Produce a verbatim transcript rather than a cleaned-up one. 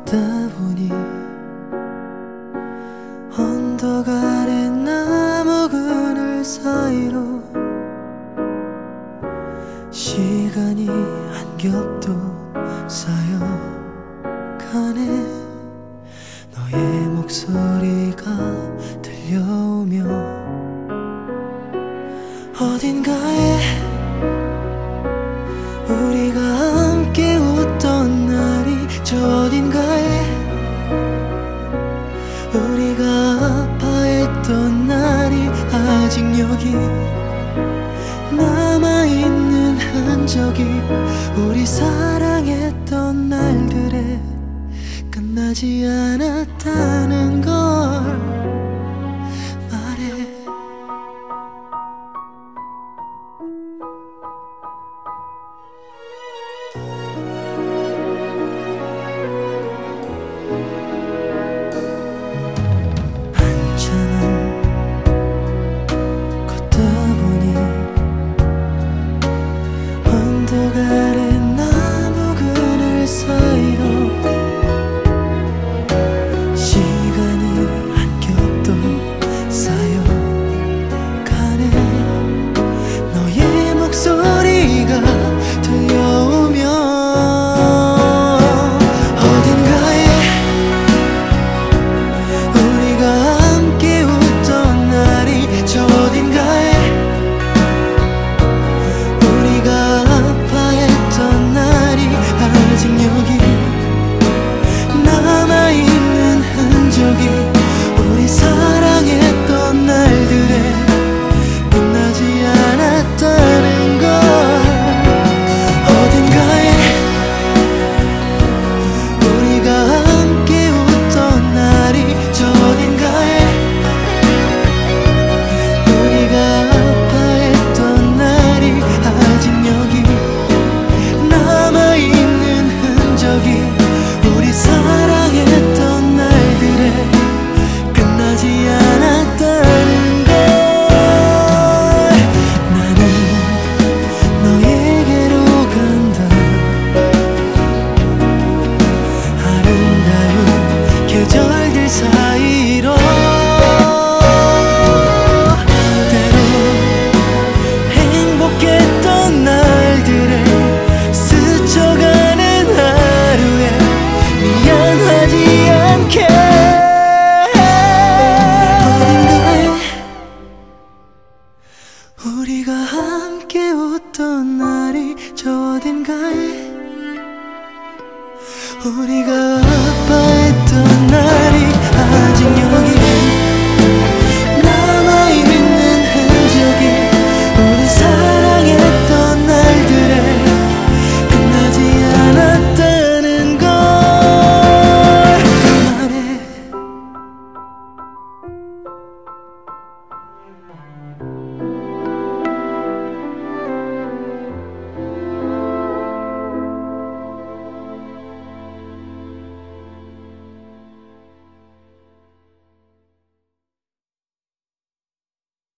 걷다 보니 언덕 아래 나무 그늘 사이로 시간이 한 겹도 쌓여가네. 너의 목소리가 들려오며 어딘가에 우리가 함께 웃던 날이, 저 어딘가에 우리가 아파했던 날이 아직 여기 남아있는 흔적이, 우리 사랑했던 날들에 끝나지 않았다는 걸 말해. 한참을 걷다 보니 언덕 아래 나무 그늘 사이로 시간이 한 겹도 쌓여가네. 너의 목소리가 들려오며 어딘가에 우리가 함께 웃던 날이, 저 어딘가에 우리가 아파했던 날이 아직 여기 남아있는 흔적이, 우리 사랑했던 날들에 끝나지 않았다는 걸. 어딘가에 우리가 함께 웃던 날이, 저 어딘가에 우리가 아파했던 날이 아직 여기 남아있는 흔적이, 우리 사랑했던 날들에 끝나지 않았다는 걸. 나는 너에게로 간다. 아름다운 계절들 사이로 때로 행복했던 날들에 스쳐가는 하루에 미안하지 않게. 어딘가에 우리가 함께 웃던 날이, 저 어딘가에 우리가